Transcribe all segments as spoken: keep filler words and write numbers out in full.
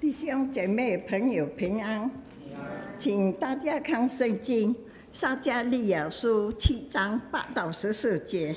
弟兄姐妹朋友平安，请大家看圣经撒迦利亚书七章八到十四节。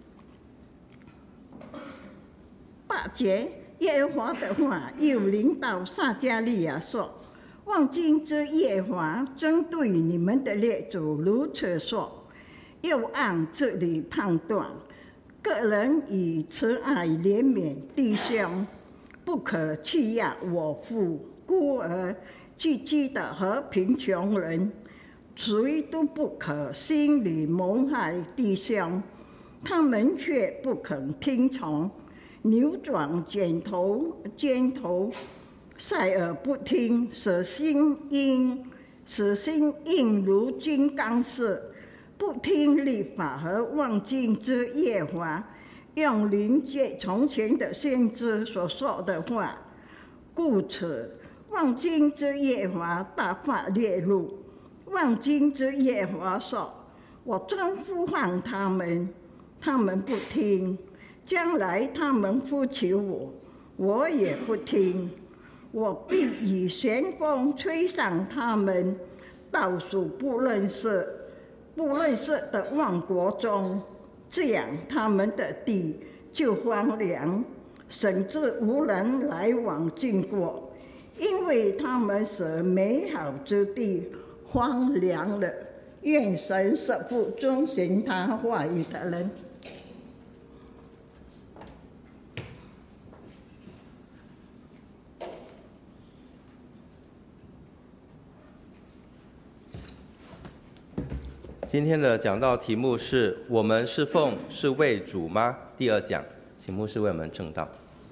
八节，耶和华的话又临到撒迦利亚说：望今之耶和华针对你们的列祖如此说，又按这里判断，个人以慈爱怜悯弟兄，不可欺压我父、孤儿、寄居的和贫穷人，谁都不可心里谋害弟兄。他们却不肯听从，扭转肩头，肩头塞耳不听，使心硬，使心硬如金刚石，不听律法和望经之耶和华用灵界从前的先知所说的话，故此望经之耶和华大发烈怒。望经之耶和华说：我真呼唤他们，他们不听；将来他们呼求我，我也不听。我必以旋风吹散他们，倒数不认识、不认识的万国中，这样他们的地就荒凉，甚至无人来往经过，因为他们使美好之地荒凉了。愿神赐福遵循他话语的人。 今天的讲道题目是我们侍奉是为主吗？第二讲，请牧师为我们证道。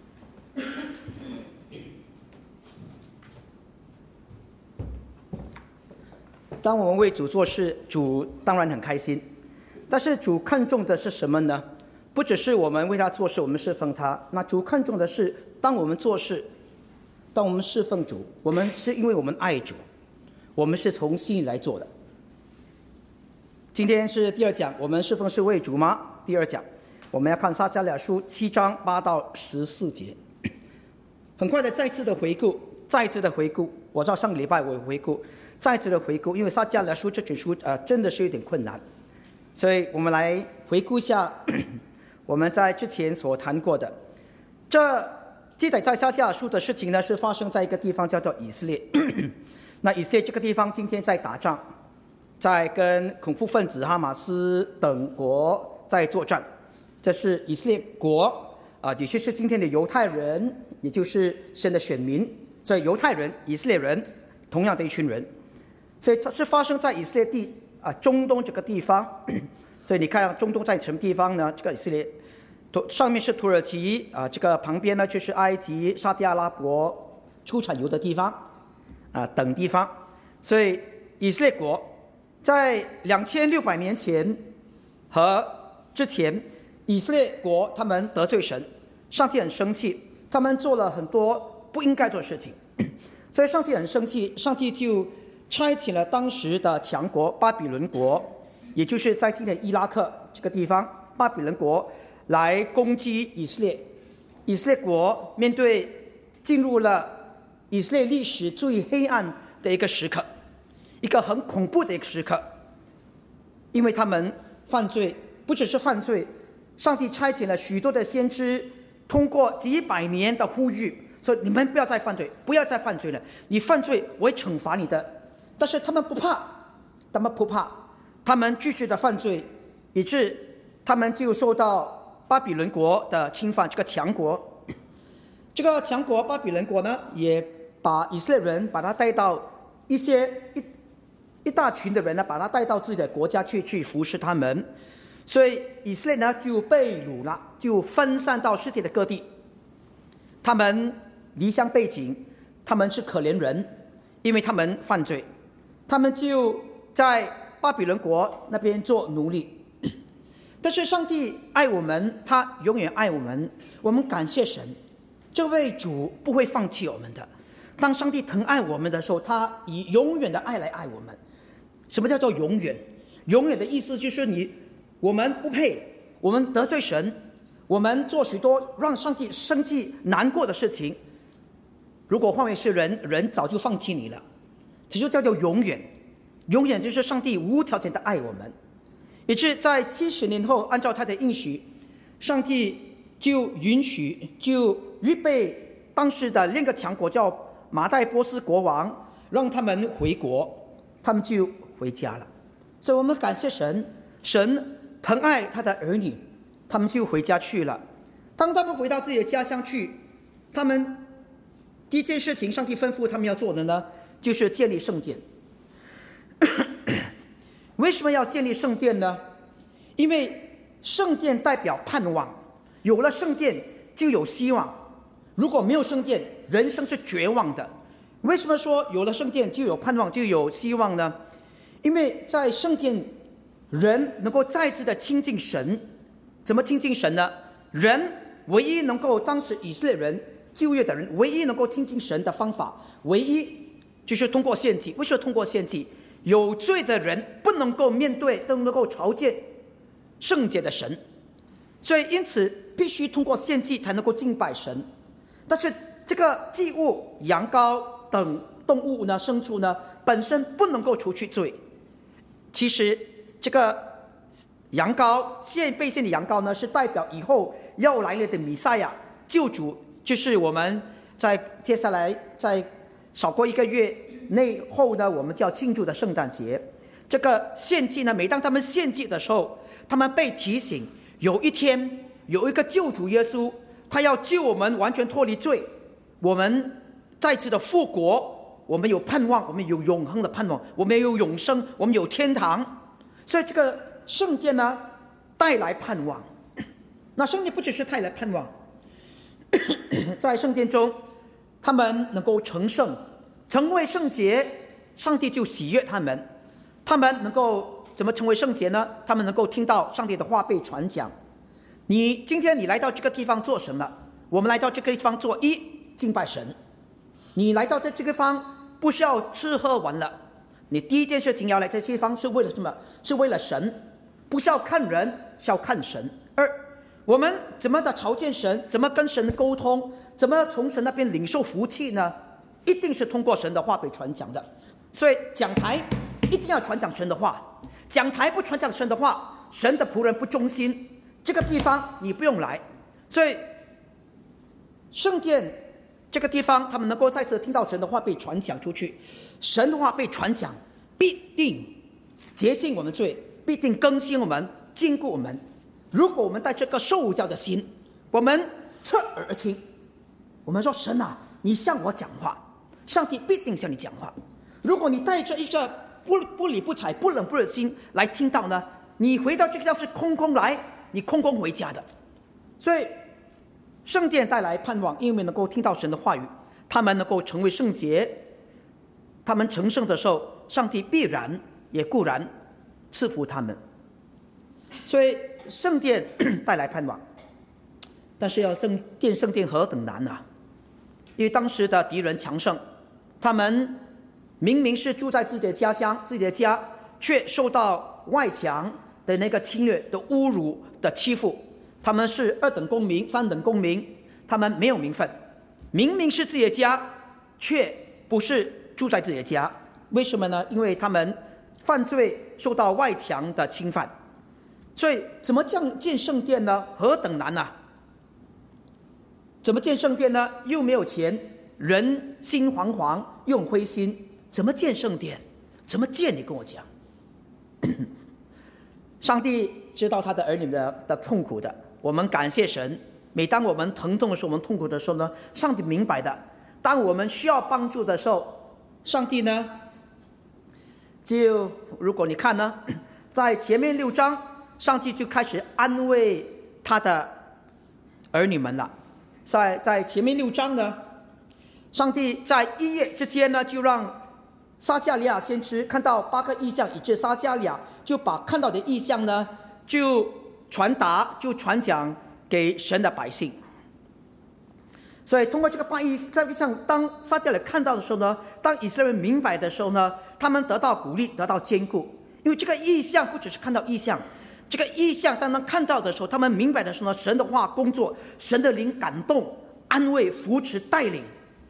当我们为主做事，主当然很开心，但是主看重的是什么呢？不只是我们为他做事，我们侍奉他，那主看重的是，当我们做事，当我们侍奉主，我们是因为我们爱主，我们是从心里来做的。今天是第二讲，我们侍奉是为主吗？第二讲，我们要看撒迦利亚书七章八到十四节。很快的，再次的回顾，再次的回顾。我知道上个礼拜我有回顾，再次的回顾，因为撒迦利亚书这卷书呃真的是有点困难，所以我们来回顾一下我们在之前所谈过的。这记载在撒迦利亚书的事情呢，是发生在一个地方叫做以色列。那以色列这个地方今天在打仗。在跟恐怖分子哈马斯等国在作战，这是以色列国啊、呃，也就是今天的犹太人，也就是神的选民，所以犹太人、以色列人同样的一群人，所以它是发生在以色列地啊、呃、中东这个地方。所以你看中东在什么地方呢？这个以色列上面是土耳其啊、呃，这个旁边呢就是埃及、沙特阿拉伯出产油的地方啊、呃、等地方，所以以色列国。在两千六百年前和之前，以色列国他们得罪神，上帝很生气，他们做了很多不应该做的事情，所以上帝很生气，上帝就差遣了当时的强国巴比伦国，也就是在今天伊拉克这个地方，巴比伦国来攻击以色列。以色列国面对进入了以色列历史最黑暗的一个时刻。一个很恐怖的一个时刻，因为他们犯罪，不只是犯罪，上帝差遣了许多的先知，通过几百年的呼吁，说你们不要再犯罪，不要再犯罪了，你犯罪我会惩罚你的。但是他们不怕，他们不怕，他们继续的犯罪，以致他们就受到巴比伦国的侵犯。这个强国，这个强国巴比伦国呢，也把以色列人把他带到一些一。一大群的人呢，把他带到自己的国家去，去服侍他们，所以以色列呢就被掳了，就分散到世界的各地。他们离乡背井，他们是可怜人，因为他们犯罪，他们就在巴比伦国那边做奴隶。但是上帝爱我们，他永远爱我们，我们感谢神，这位主不会放弃我们的。当上帝疼爱我们的时候，他以永远的爱来爱我们。什么叫做永远？永远的意思就是你，我们不配，我们得罪神，我们做许多让上帝生气难过的事情。 如果换为是人，人早就放弃你了。这就叫做永远，永远就是上帝无条件的爱我们，以致在七十年后，按照他的应许，上帝就允许，就预备当时的另一个强国叫马代波斯国王，让他们回国，他们就回家了。所以我们感谢神，神疼爱他的儿女，他们就回家去了。当他们回到自己的家乡去，他们第一件事情，上帝吩咐他们要做的呢，就是建立圣殿。为什么要建立圣殿呢？因为圣殿代表盼望，有了圣殿就有希望。如果没有圣殿，人生是绝望的。为什么说有了圣殿就有盼望，就有希望呢？因为在圣殿，人能够再次的亲近神。怎么亲近神呢？人唯一能够，当时以色列人旧约的人唯一能够亲近神的方法，唯一就是通过献祭。为什么通过献祭？有罪的人不能够面对，都能够朝见圣洁的神，所以因此必须通过献祭才能够敬拜神。但是这个祭物、羊羔等动物呢、牲畜呢，本身不能够除去罪。其实这个羊羔献被献的羊羔呢，是代表以后要来了的弥赛亚救主，就是我们在接下来在少过一个月内后呢，我们就要庆祝的圣诞节。这个献祭呢，每当他们献祭的时候，他们被提醒，有一天有一个救主耶稣，他要救我们完全脱离罪，我们再次的复国，我们有盼望，我们有永恒的盼望，我们有永生，我们有天堂。所以这个圣殿呢，带来盼望。那圣殿不只是带来盼望，在圣殿中他们能够成圣，成为圣洁，上帝就喜悦他们。他们能够怎么成为圣洁呢？他们能够听到上帝的话被传讲。你今天你来到这个地方做什么？我们来到这个地方做一，敬拜神。你来到这个地方不需要吃喝玩乐，你第一件事情要来这个地方是为了什么？是为了神，不是要看人，是要看神。二，我们怎么的朝见神？怎么跟神沟通？怎么从神那边领受福气呢？一定是通过神的话被传讲的。所以讲台一定要传讲神的话，讲台不传讲神的话，神的仆人不忠心，这个地方你不用来。所以圣殿这个地方，他们能够再次听到神的话被传讲出去，神的话被传讲，必定洁净我们罪，必定更新我们，坚固我们。如果我们带这个受教的心，我们侧耳而听，我们说神啊，你向我讲话，上帝必定向你讲话。如果你带着一个不不理不睬、不冷不热的心来听到呢，你回到这个地方是空空来，你空空回家的。所以圣殿带来盼望，因为能够听到神的话语，他们能够成为圣洁。他们成圣的时候，上帝必然也固然赐福他们。所以圣殿带来盼望，但是要建圣殿何等难啊！因为当时的敌人强盛，他们明明是住在自己的家乡、自己的家，却受到外强的那个侵略的侮辱的欺负。他们是二等公民、三等公民，他们没有名分。明明是自己的家，却不是住在自己的家。为什么呢？因为他们犯罪，受到外强的侵犯。所以怎么建圣殿呢？何等难啊！怎么建圣殿呢？又没有钱，人心惶惶，又很灰心。怎么建圣殿？怎么建？你跟我讲。上帝知道他的儿女 的, 的痛苦的，我们感谢神。每当我们疼痛的时候，我们痛苦的时候呢，上帝明白的。当我们需要帮助的时候，上帝呢，就如果你看呢，在前面六章，上帝就开始安慰他的儿女们了。在在前面六章呢，上帝在一夜之间呢，就让撒迦利亚先知看到八个异象，以致撒迦利亚就把看到的异象呢，就传达，就传讲给神的百姓。所以通过这个八异象，当撒迦利亚看到的时候呢，当以色列人明白的时候呢，他们得到鼓励，得到坚固。因为这个异象不只是看到异象，这个异象当他们看到的时候，他们明白的时候呢，神的话工作，神的灵感动、安慰、扶持、带领。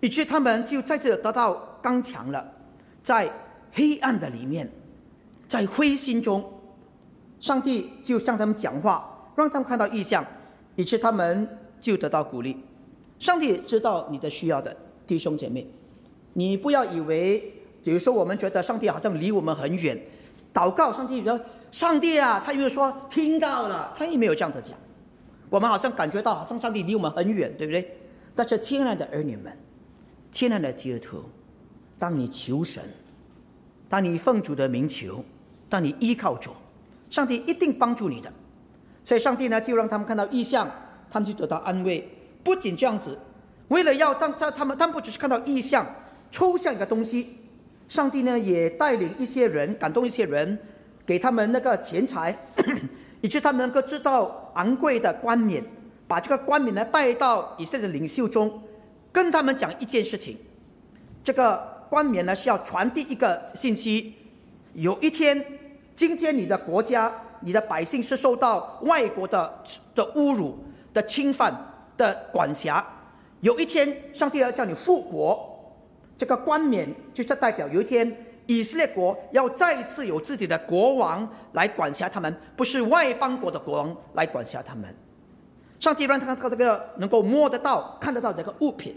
以致他们就再次得到刚强了。在黑暗的里面，在灰心中，上帝就向他们讲话，让他们看到异象，以致他们就得到鼓励。上帝知道你的需要的，弟兄姐妹，你不要以为，比如说我们觉得上帝好像离我们很远，祷告上帝说上帝啊，他又说听到了，他也没有这样子讲。我们好像感觉到好像上帝离我们很远，对不对？但是亲爱的儿女们，亲爱的基督徒，当你求神，当你奉主的名求，当你依靠主，上帝一定帮助你的。所以上帝呢，就让他们看到异象，他们就得到安慰。不仅这样子，为了要当他他们他们不只是看到异象抽象一个东西，上帝呢也带领一些人，感动一些人，给他们那个钱财，以致他们能够知道昂贵的冠冕，把这个冠冕呢带到以色列的领袖中，跟他们讲一件事情。这个冠冕呢是要传递一个信息：有一天，今天你的国家、你的百姓是受到外国的的侮辱、的侵犯、的管辖，有一天上帝要叫你复国。这个冠冕就是代表有一天以色列国要再一次有自己的国王来管辖他们，不是外邦国的国王来管辖他们。上帝让他看到这个能够摸得到、看得到的一个物品。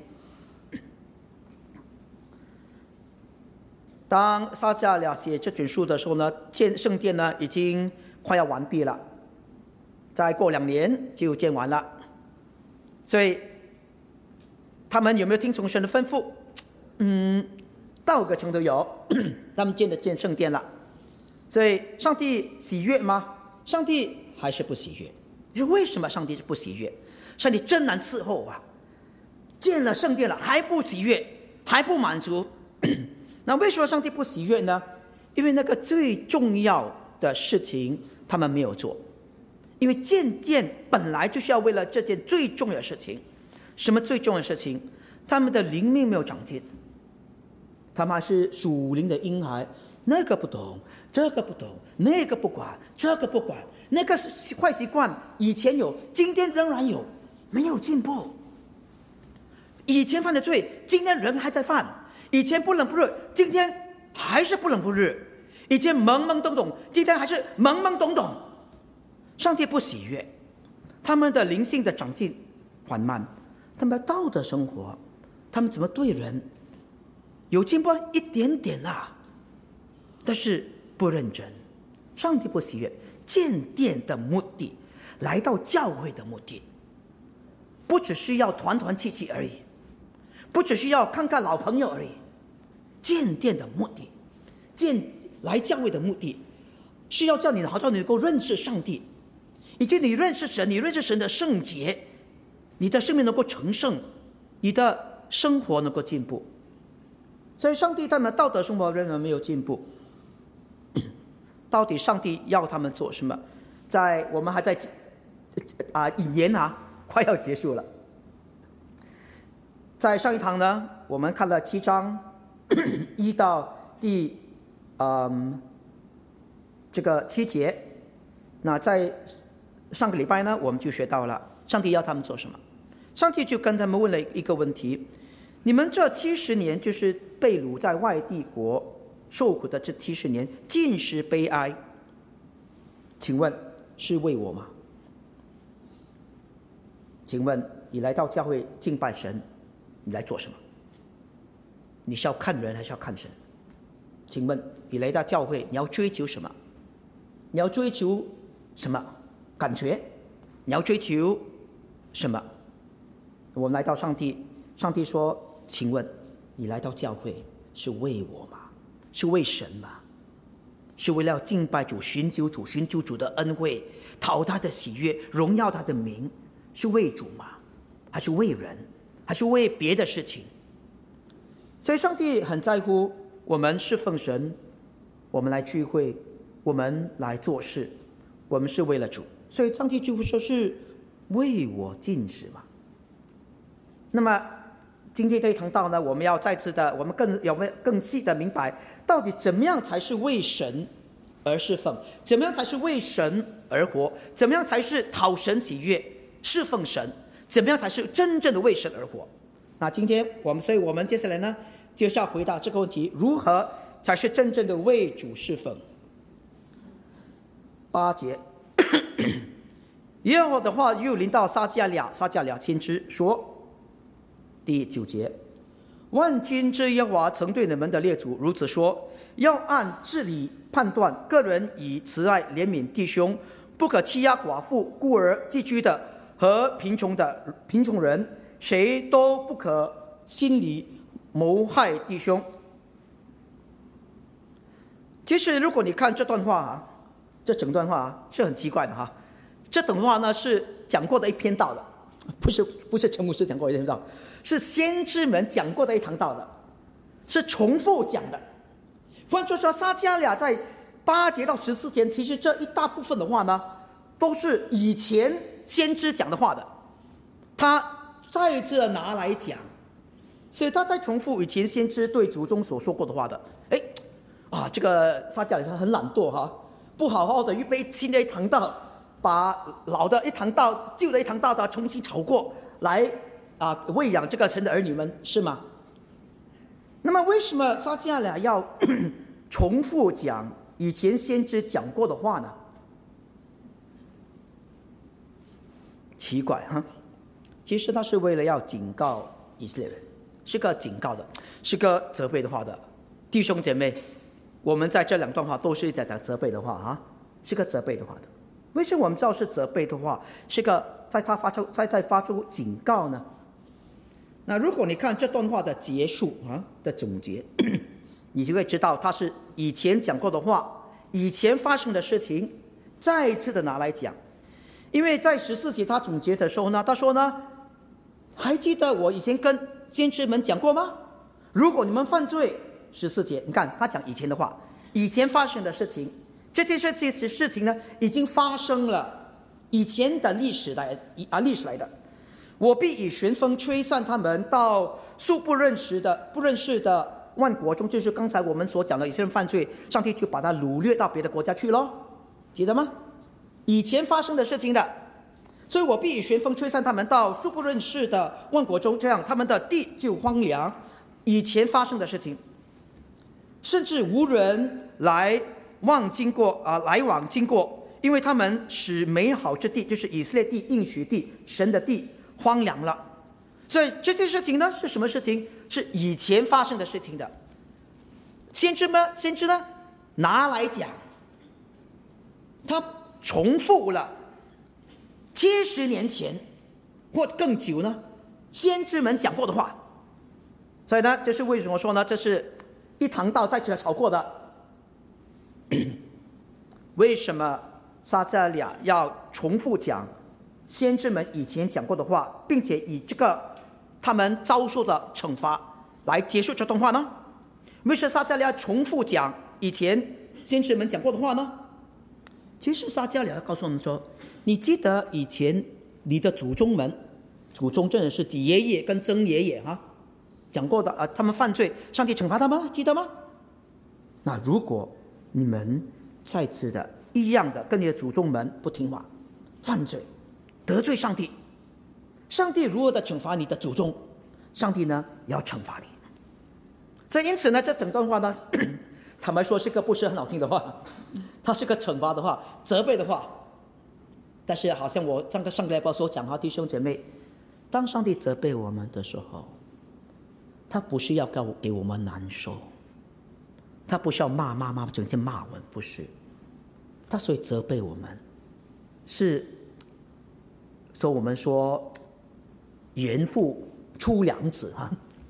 当撒迦利亚写这卷书的时候呢，建圣殿呢已经快要完毕了，再过两年就建完了。所以他们有没有听从神的吩咐？嗯，到个程度有，他们建的建圣殿了。所以上帝喜悦吗？上帝还是不喜悦。就是为什么上帝不喜悦？上帝真难伺候啊！建了圣殿了还不喜悦，还不满足。那为什么上帝不喜悦呢？因为那个最重要的事情他们没有做。因为建殿本来就是要为了这件最重要的事情。什么最重要的事情？他们的灵命没有长进，他们还是属灵的婴孩，那个不懂，这个不懂，那个不管，这个不管，那个坏习惯以前有，今天仍然有，没有进步。以前犯的罪，今天人还在犯；以前不冷不热，今天还是不冷不热；以前懵懵懂懂，今天还是懵懵懂懂。上帝不喜悦，他们的灵性的长进缓慢，他们的道德生活，他们怎么对人有进步一点点啊，但是不认真。上帝不喜悦。建殿的目的，来到教会的目的，不只是要团团气气而已，不只是要看看老朋友而已。建殿的目的，建来教会的目的，是要叫你好叫你能够认识上帝，以及你认识神，你认识神的圣洁，你的生命能够成圣，你的生活能够进步。所以上帝他们的道德生活仍然没有进步。到底上帝要他们做什么？在我们还在啊引言啊，快要结束了。在上一堂呢，我们看了七章一到第嗯这个七节。那在上个礼拜呢，我们就学到了上帝要他们做什么。上帝就跟他们问了一个问题：你们这七十年，就是被掳在外地国受苦的这七十年，尽是悲哀，请问是为我吗？请问你来到教会敬拜神，你来做什么？你是要看人还是要看神？请问你来到教会，你要追求什么？你要追求什么感觉？你要追求什么？我们来到上帝，上帝说：请问你来到教会是为我吗？是为神吗？是为了敬拜主、寻求主、寻求主的恩惠，讨他的喜悦，荣耀他的名，是为主吗？还是为人？还是为别的事情？所以上帝很在乎我们侍奉神，我们来聚会，我们来做事，我们是为了主。所以上帝就会说是为我尽职嘛。那么今天这一堂道呢，我们要再次的，我们更有没有更细的明白，到底怎么样才是为神而侍奉？怎么样才是为神而活？怎么样才是讨神喜悦、侍奉神？怎么样才是真正的为神而活？ 那今天我们，所以我们接下来呢，就是要回答这个问题：如何才是真正的为主侍奉？八节，耶和华的话又临到撒迦利亚，撒迦利亚先知说，第九节，万军之耶和华曾对你们的列祖如此说：要按治理判断，个人以慈爱怜悯弟兄，不可欺压寡妇、孤儿、寄居的和贫穷的贫穷人，谁都不可心里谋害弟兄。其实，如果你看这段话啊，这整段话啊是很奇怪的哈。这段话呢是讲过的一篇道的，不是不是陈牧师讲过的一篇道，是先知们讲过的一堂道的，是重复讲的。换作说，撒迦利亚在八节到十四节，其实这一大部分的话呢，都是以前先知讲的话的，他再一次的拿来讲，所以他在重复以前先知对祖宗所说过的话的。哎，啊，这个撒迦利亚很懒惰哈，不好好的预备新的一堂道，把老的一堂道、旧的一堂道的重新炒过来啊，喂养这个神的儿女们，是吗？那么为什么撒迦利亚要重复讲以前先知讲过的话呢？奇怪哈，其实他是为了要警告以色列人，是个警告的，是个责备的话的。弟兄姐妹，我们在这两段话都是在讲责备的话啊，是个责备的话的。为什么我们知道是责备的话，是个在他发出在在发出警告呢？那如果你看这段话的结束啊的总结，你就会知道他是以前讲过的话，以前发生的事情，再一次的拿来讲。因为在十四节他总结的时候呢，他说呢，还记得我以前跟先知们讲过吗？如果你们犯罪，十四节，你看他讲以前的话，以前发生的事情，这件事情事情呢已经发生了，以前的历史来啊历史来的。我必以旋风吹散他们到素不认识的不认识的万国中，就是刚才我们所讲的以色列人犯罪，上帝就把他掳掠到别的国家去咯，记得吗？以前发生的事情的，所以我必以旋风吹散他们到素不认识的万国中，这样他们的地就荒凉。以前发生的事情，甚至无人来往经过啊、呃，来往经过，因为他们使美好之地，就是以色列地、应许地、神的地荒凉了。所以这件事情呢，是什么事情？是以前发生的事情的。先知们，先知呢，拿来讲，他重复了七十年前或更久呢，先知们讲过的话。所以呢，这是为什么说呢？这是一堂道再次炒过的。为什么撒迦利亚要重复讲先知们以前讲过的话，并且以这个他们遭受的惩罚来结束这段话呢？为什么撒迦利亚重复讲以前先知们讲过的话呢？其实撒迦利亚告诉我们说，你记得以前你的祖宗们，祖宗真的是几爷爷跟曾爷爷啊讲过的啊，他们犯罪，上帝惩罚他们，记得吗？那如果你们再次的一样的跟你的祖宗们不听话、犯罪、得罪上帝，上帝如何的惩罚你的祖宗，上帝呢也要惩罚你。所以因此呢，这整段话呢，坦白说是个不是很好听的话，它是个惩罚的话、责备的话。但是好像我上个上个礼拜所讲哈，弟兄姐妹，当上帝责备我们的时候，他不是要给我们难受，他不是要骂骂骂整天骂我们，不是，他所以责备我们，是说我们说严父出良子哈，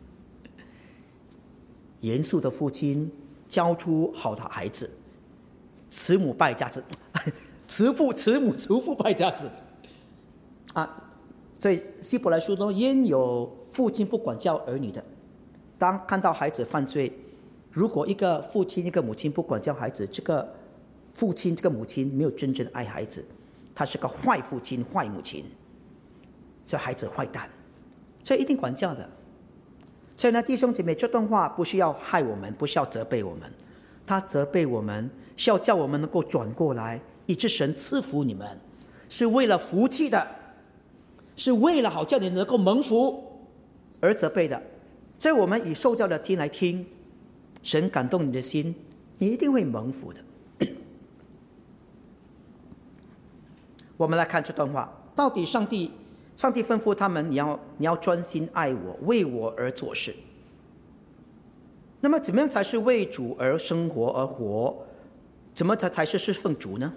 严肃的父亲教出好的孩子，慈母败家子，慈父慈母慈父败家子啊。所以希伯来书中焉有父亲不管教儿女的？当看到孩子犯罪，如果一个父亲一个母亲不管教孩子，这个父亲这个母亲没有真正的爱孩子，他是个坏父亲坏母亲，所以孩子坏蛋，所以一定管教的。所以呢，弟兄姐妹，这段话不是要害我们，不是要责备我们，他责备我们是要叫我们能够转过来，以致神赐福你们，是为了福气的，是为了好叫你能够蒙福， 而责备的。所以我们以受教的听来听，神感动你的心，你一定会蒙福的。我们来看这段话，到底上帝上帝吩咐他们，你要你要专心爱我，为我而做事。那么怎么样才是为主而生活而活？怎么才才是侍奉主呢？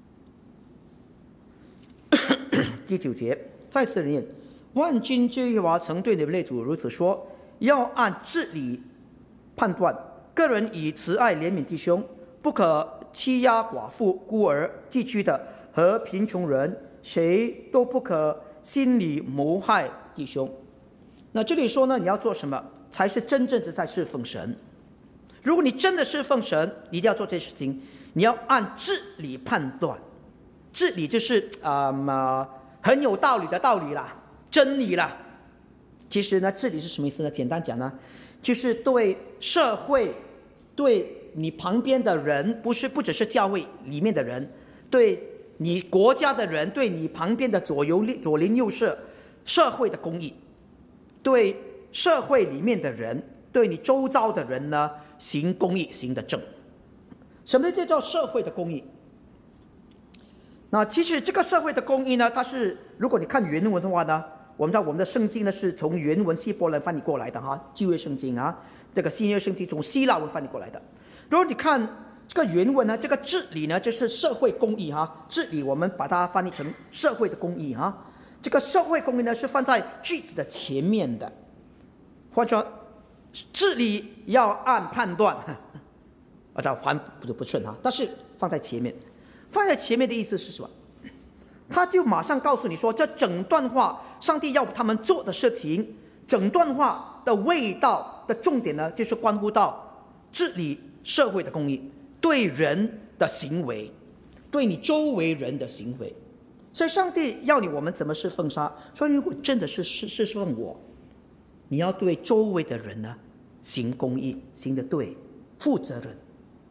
第九节再次念：万军之耶和华曾对你们列祖如此说，要按治理判断，个人以慈爱怜悯弟兄，不可欺压寡妇、孤儿、寄居的和贫穷人，谁都不可心里谋害弟兄。那这里说呢，你要做什么才是真正的在侍奉神？如果你真的侍奉神，你一定要做这事情，你要按治理判断。治理就是啊、呃、很有道理的道理啦，真理啦。其实呢，治理是什么意思呢？简单讲呢，就是对社会、对你旁边的人，不是不只是教会里面的人，对你国家的人，对你旁边的左右左邻右舍，社会的公义，对社会里面的人，对你周遭的人呢，行公义，行得正。什么叫做社会的公义？那其实这个社会的公义呢，它是如果你看原文的话呢，我们知道我们的圣经呢是从原文希伯来翻译过来的哈，旧约圣经啊，这个新约圣经从希腊文翻译过来的。如果你看这个原文呢，这个治理呢就是社会公义哈，治理我们把它翻译成社会的公义哈。这个社会公义呢是放在句子的前面的，或者治理要按判断，啊，这还不不顺哈，但是放在前面。放在前面的意思是什么？他就马上告诉你说，这整段话上帝要他们做的事情，整段话的味道的重点呢，就是关乎到治理社会的公义，对人的行为，对你周围人的行为。所以上帝要你我们怎么侍奉他，所以如果真的是侍奉我，你要对周围的人呢行公义，行得对，负责任。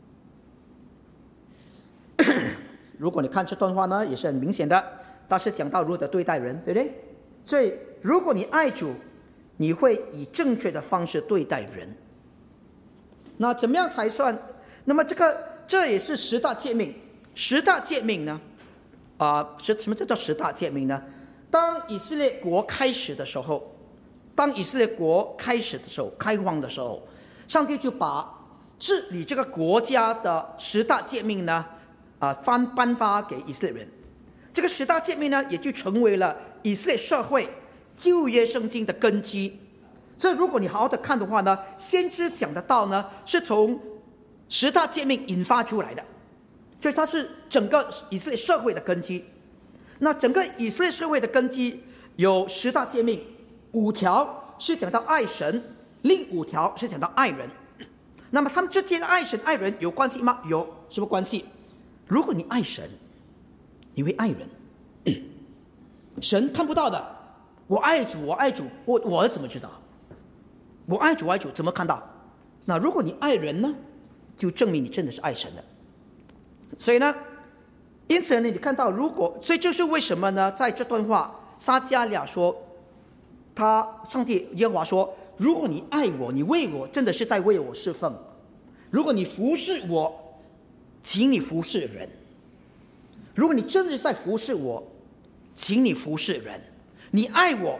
如果你看这段话呢，也是很明显的，它是讲到如何对待人，对不对？所以如果你爱主，你会以正确的方式对待人。那怎么样才算？那么这个这也是十大诫命。十大诫命呢，啊、呃，什什么叫做十大诫命呢？当以色列国开始的时候，当以色列国开始的时候，开荒的时候，上帝就把治理这个国家的十大诫命呢，啊、呃，颁颁发给以色列人。这个十大诫命呢，也就成为了以色列社会旧约圣经的根基。所以，如果你好好的看的话呢，先知讲的道呢，是从十大诫命引发出来的，所以它是整个以色列社会的根基。那整个以色列社会的根基有十大诫命，五条是讲到爱神，另五条是讲到爱人。那么他们之间的爱神爱人有关系吗？有，什么关系？如果你爱神，你会爱人。神看不到的，我爱主，我爱主，我我怎么知道？我爱主，爱主怎么看到？那如果你爱人呢，就证明你真的是爱神的。所以呢，因此呢，你看到，如果，所以就是为什么呢？在这段话，撒迦利亚说，他上帝耶和华说，如果你爱我，你为我，真的是在为我侍奉；如果你服侍我，请你服侍人；如果你真的是在服侍我，请你服侍人；你爱我，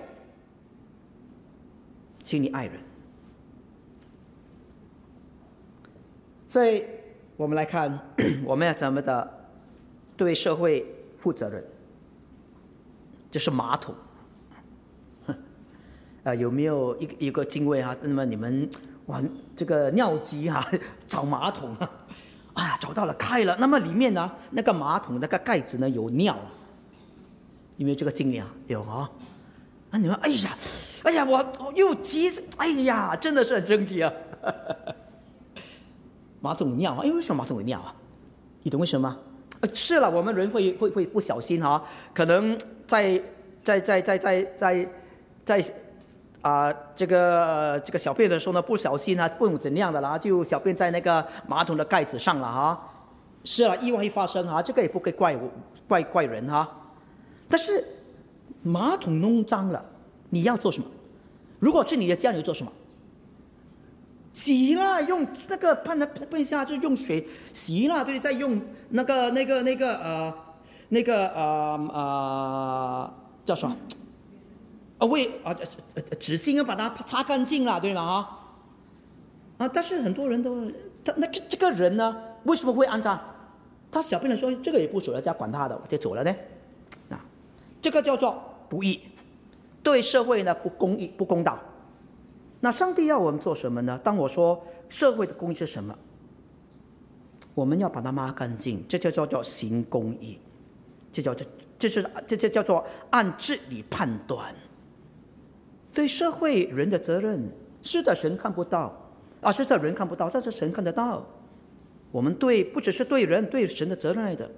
请你爱人。所以我们来看，我们要怎么的对社会负责任？这是马桶。呃，有没有一个一个敬畏啊？那么你们哇，这个尿急啊，找马桶啊，啊，找到了，开了。那么里面呢，那个马桶那个盖子呢有尿，有没有这个经历啊？有啊。啊，你们，哎呀，哎呀，我我又急，哎呀，真的是很生气啊。马桶有尿啊？哎，为什么马桶有尿啊？你懂为什么吗？呃，是了，我们人会会会不小心哈、啊，可能在在在在在在在啊、呃、这个这个小便的时候呢，不小心啊，不懂怎样的啦，就小便在那个马桶的盖子上了哈。是了，意外会发生哈，这个也不可以怪我怪怪人哈。但是马桶弄脏了，你要做什么？ 如果是你的家，你会做什么？洗啦，用那个喷了喷一下就用水洗啦，对，再用那个那个那个呃那个呃呃叫什么？啊卫啊纸巾要把它擦干净啦，对吗？啊啊！但是很多人都他那个这个人呢，为什么会按照他小便的时候，这个也不属于家管他的，我就走了呢？啊，这个叫做不义，对社会呢不公义、不公道。那上帝要我们做什么呢？当我说社会的公义是什么，我们要把它抹干净，这就叫做行公义，这叫做这是这就叫做按治理判断。对社会人的责任，是的，神看不到啊，是的，人看不到，但是神看得到。我们对不只是对人，对神的责任来的。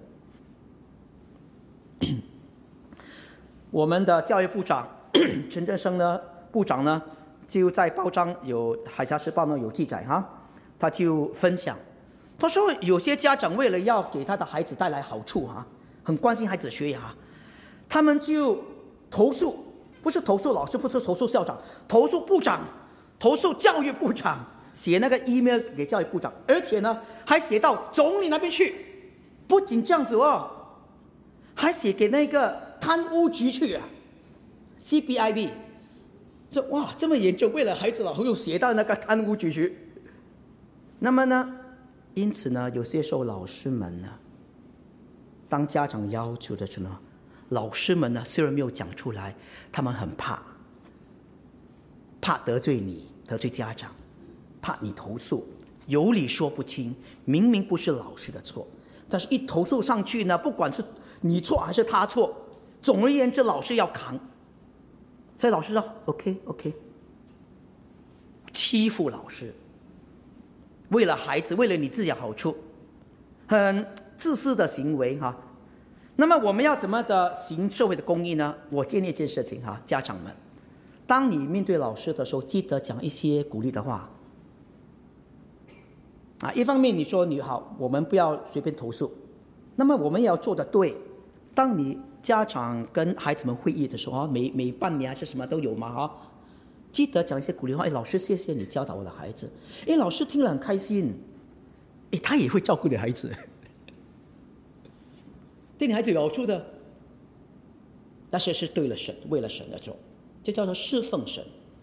我们的教育部长陈振声呢，部长呢。就在报章有《海峡时报》呢有记载哈，他就分享，他说有些家长为了要给他的孩子带来好处哈，很关心孩子的学业哈，他们就投诉，不是投诉老师，不是投诉校长，投诉部长，投诉教育部长，写那个 email 给教育部长，而且呢还写到总理那边去，不仅这样子哦，还写给那个贪污局去啊 ，C B I B。说哇，这么严重，为了孩子了，又写到那个贪污局去。那么呢，因此呢，有些时候老师们呢，当家长要求的时候呢，老师们呢虽然没有讲出来，他们很怕，怕得罪你，得罪家长，怕你投诉，有理说不清，明明不是老师的错，但是一投诉上去呢，不管是你错还是他错，总而言之，老师要扛。所以老师说 OK OK， 欺负老师，为了孩子，为了你自己的好处，很自私的行为哈。那么我们要怎么的行社会的公义呢？我建议一件事情哈，家长们，当你面对老师的时候，记得讲一些鼓励的话啊。一方面你说你好，我们不要随便投诉，那么我们也要做得对。当你家长跟孩子们会议的时候，每每半年还是什么都有嘛哈，记得讲一些鼓励话。哎，老师，谢谢你教导我的孩子。哎，老师听了很开心。哎，他也会照顾你孩子，对你孩子有好处的。但是是对了神，为了神而做，这叫做侍奉神。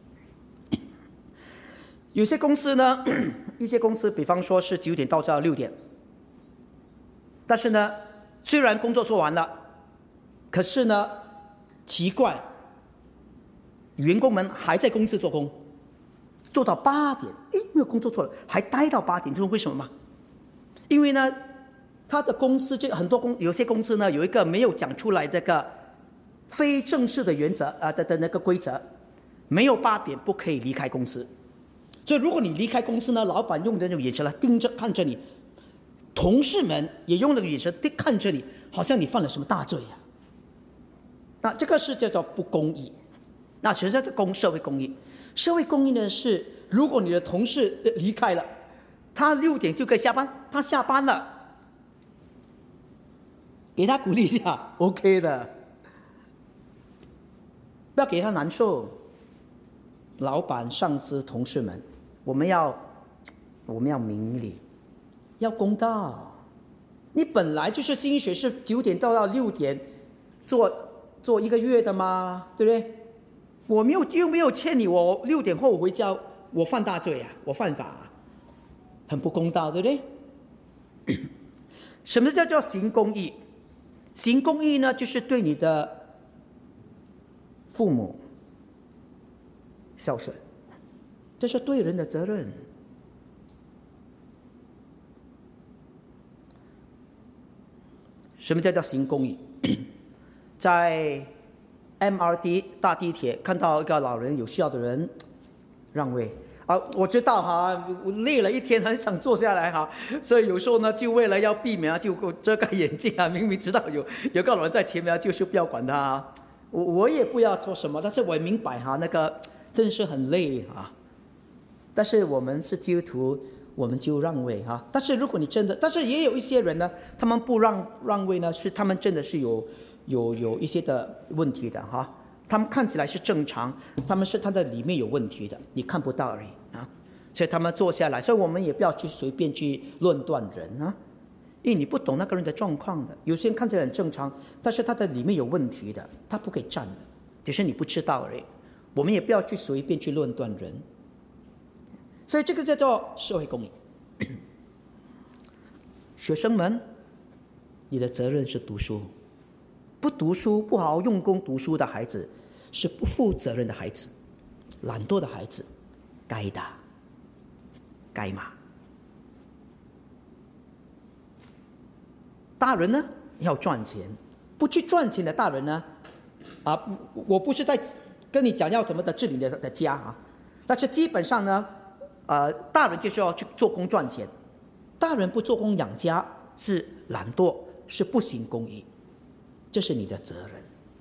有些公司呢，一些公司，比方说是九点到这六点，但是呢，虽然工作做完了。可是呢，奇怪，员工们还在公司做工，做到八点，哎，没有工作做了，还待到八点，你说为什么吗？因为呢，他的公司就很多公，有些公司呢有一个没有讲出来这个非正式的原则啊的的那个规则，没有八点不可以离开公司。所以如果你离开公司呢，老板用的那种眼神来盯着看着你，同事们也用那个眼神看着你，好像你犯了什么大罪啊。那这个是叫做不公义，那其实叫做公社会公义。社会公义呢是，如果你的同事离开了，他六点就可以下班，他下班了，给他鼓励一下 ，OK 的，不要给他难受。老板、上司、同事们，我们要我们要明理，要公道。你本来就是薪水是九点到到六点做。做一个月的嘛，对不对？我没有又没有欠你，我六点后回家，我犯大罪啊，我犯法、啊，很不公道，对不对？什么叫做行公义？行公义呢，就是对你的父母孝顺，这是对人的责任。什么叫做行公义？在 M R T 大地铁看到一个老人有需要的人，让位啊！我知道哈，我累了一天，很想坐下来哈，所以有时候呢，就为了要避免啊，就遮盖眼镜啊。明明知道有有个老人在前面，就是不要管他、啊。我我也不要做什么，但是我也明白哈，那个真是很累啊。但是我们是基督徒，我们就让位哈。但是如果你真的，但是也有一些人呢，他们不让让位呢，是他们真的是有。有有一些的问题的哈， 他们看起来是正常，他们是他的里面有问题的，你看不到而已啊。所以他们坐下来，所以我们也不要去随便去论断人啊，因为你不懂那个人的状况的。有些人看起来很正常，但是他的里面有问题的，他不可以站的，只是你不知道而已。我们也不要去随便去论断人。所以这个叫做社会公益。学生们，你的责任是读书。不读书、不好好用功读书的孩子，是不负责任的孩子，懒惰的孩子，该打，该骂。大人呢，要赚钱，不去赚钱的大人呢，啊，我不是在跟你讲要怎么的治理你的的家啊，但是基本上呢，呃，大人就是要去做工赚钱，大人不做工养家是懒惰，是不行公益。这是你的责任。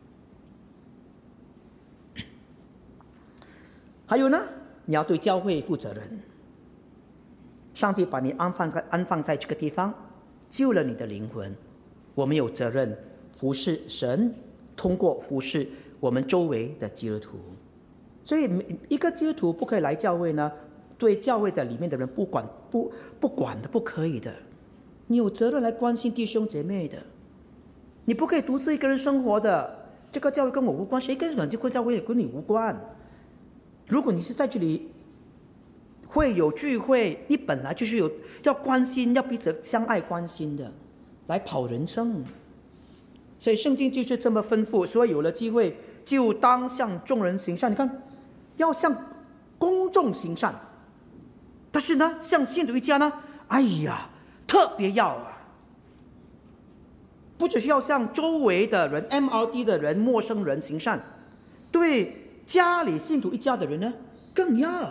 还有呢，你要对教会负责任。上帝把你安放在安放在这个地方，救了你的灵魂，我们有责任服侍神，通过服侍我们周围的基督徒。所以一个基督徒不可以来教会呢，对教会的里面的人不管不不管的，不可以的。你有责任来关心弟兄姐妹的。你不可以独自一个人生活的，这个教会跟我无关，谁跟软教会也跟你无关。如果你是在这里会有聚会，你本来就是有要关心，要彼此相爱关心的，来跑人生。所以圣经就是这么吩咐，所以有了机会就当向众人行善。你看，要向公众行善，但是呢，向信徒一家呢，哎呀，特别要啊。不只是要向周围的人 M R D 的人陌生人行善，对家里信徒一家的人呢更要。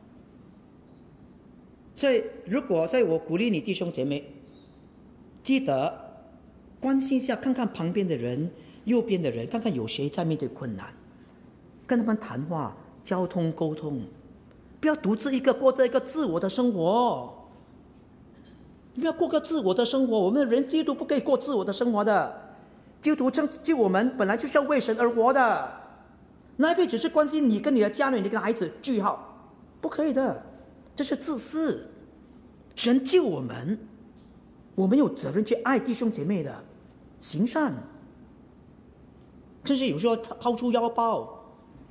所以如果所以我鼓励你弟兄姐妹，记得关心一下，看看旁边的人，右边的人，看看有谁在面对困难，跟他们谈话交通沟通，不要独自一个过着一个自我的生活。你不要过个自我的生活，我们的人基督徒不可以过自我的生活的。基督徒就我们本来就是要为神而活的，哪可以只是关心你跟你的家人、你跟孩子句号？不可以的，这是自私。神救我们，我们有责任去爱弟兄姐妹的，行善。甚至有时候掏出腰包。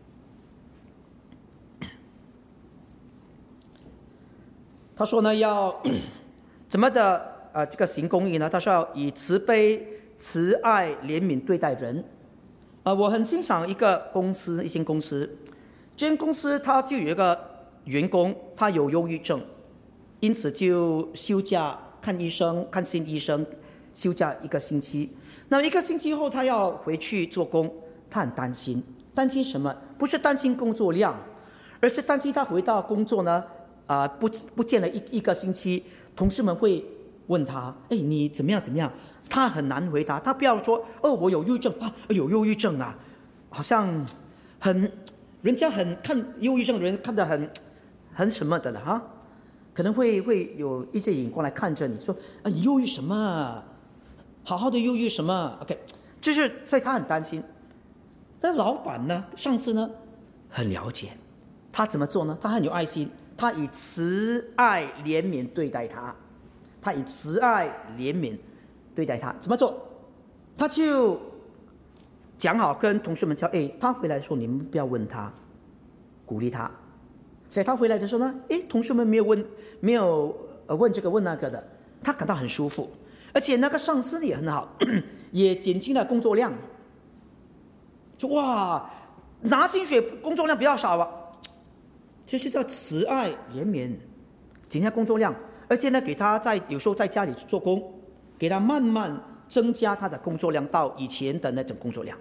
他说呢，要怎么的呃这个行公义呢？他说要以慈悲、慈爱、怜悯对待人。呃，我很欣赏一个公司，一间公司，这间公司它就有一个员工，他有忧郁症，因此就休假看医生，看心医生，休假一个星期。那么一个星期后，他要回去做工，他很担心，担心什么？不是担心工作量，而是担心他回到工作呢，啊、呃，不不见了一一个星期。同事们会问他：“哎，你怎么样？怎么样？”他很难回答。他不要说：“哦，我有忧郁症啊，有忧郁症啊。”好像很人家很看忧郁症的人看得很很什么的了哈，可能会会有一些眼光来看着你说：“啊，你忧郁什么？好好的忧郁什么 ？”OK， 就是所以他很担心。但老板呢，上司呢，很了解他怎么做呢？他很有爱心。他以慈爱怜悯对待他，他以慈爱怜悯对待他，怎么做？他就讲好跟同事们讲，哎，他回来的时候你们不要问他，鼓励他。所以他回来的时候呢，哎，同事们没有问，没有呃问这个问那个的，他感到很舒服，而且那个上司也很好，也减轻了工作量。说哇，拿薪水工作量比较少啊。这就叫慈爱怜悯，减下工作量，而且呢，给他在有时候在家里做工，给他慢慢增加他的工作量到以前的那种工作量。